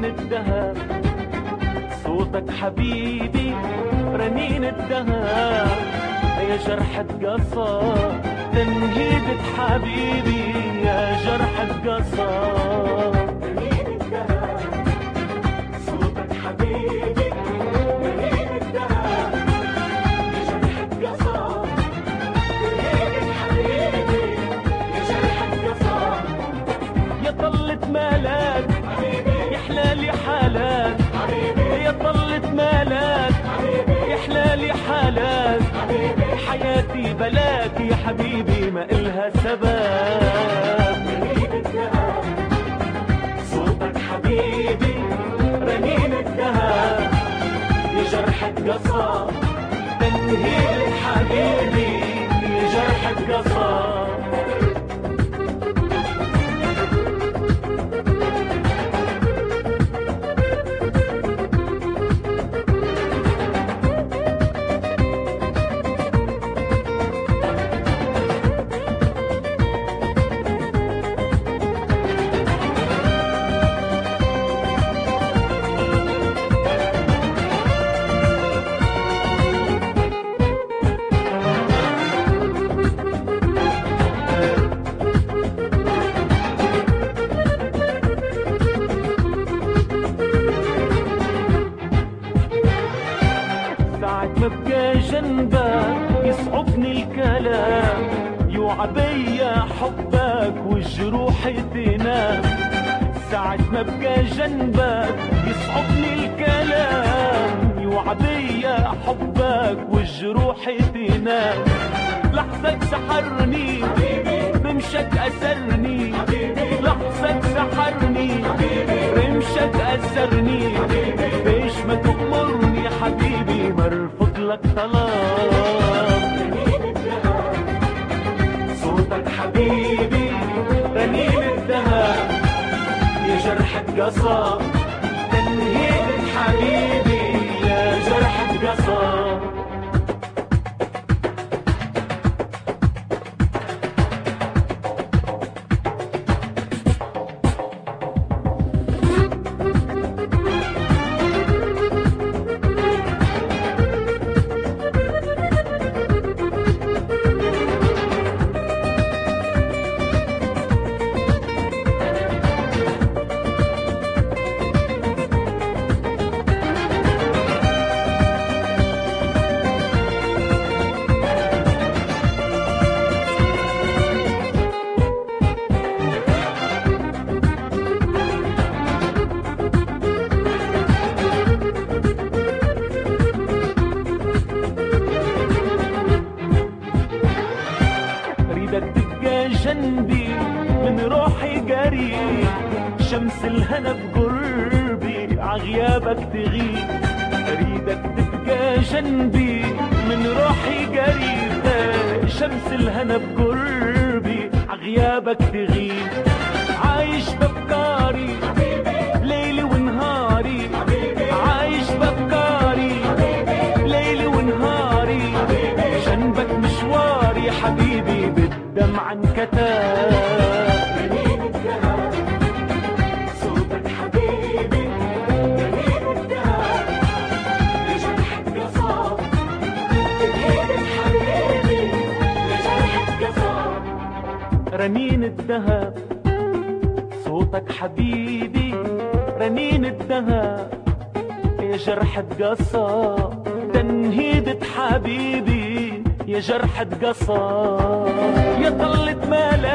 رنين الدهب، صوتك حبيبي رنين الدهب، يا جرحة قصب تنهيدة حبيبي يا جرحة قصب. رنين الدهب صوتك حبيبي رنين الدهب، يا جرحة قصب تنهيدة حبيبي يا جرحة قصب. يا طلة مالك يا حلالي حالك، يا طلة مالك يا حلالي حالك، حياتي بلاك يا حبيبي ما إلها سبب. رنين الدهب صوتك حبيبي رنين الدهب، يا جرحة قصب تنهيد حبيبي يا جرحة قصب. ببقى جنبك يصعبني الكلام، يوعى بيا حبك والجروح تنام. ساعة ما بقى جنبك يصعبني الكلام، يوعى بيا حبك والجروح تنام. لحظك سحرني رمشك أسرني، لحظك سحرني رمشك أسرني، ليش ما تأمرني حبيبي مرفض لك طلب. رنين الدهب صوتك حبيبي رنين الدهب، يا جرحة قصب تنهيد حبيبي يا جرحة قصب. جنبي من روحي قريب، شمس الهنا بقربي عغيابك تغيب. اريدك تبقى جنبي من روحي قريب، شمس الهنا بقربي عغيابك تغيب. عايش بفكاري ليلي ونهاري، عايش بفكاري ليلي ونهاري، جنبك مشواري حبيبي بالدمع انكتب. رنين الدهب صوتك حبيبي رنين الدهب، يا جرحة قصب تنهيد حبيبي يا جرحة قصب. رنين الدهب صوتك حبيبي رنين الدهب، يا جرحة قصب تنهيدة حبيبي يا جرحة قصب. يا طلة مالك